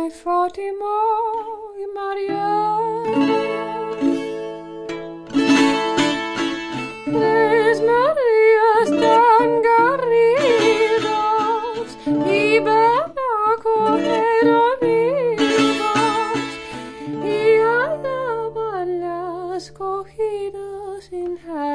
Ay, Fátima y María, tres Marías tan garridas iban a coger amigos y hallaban las cogidas in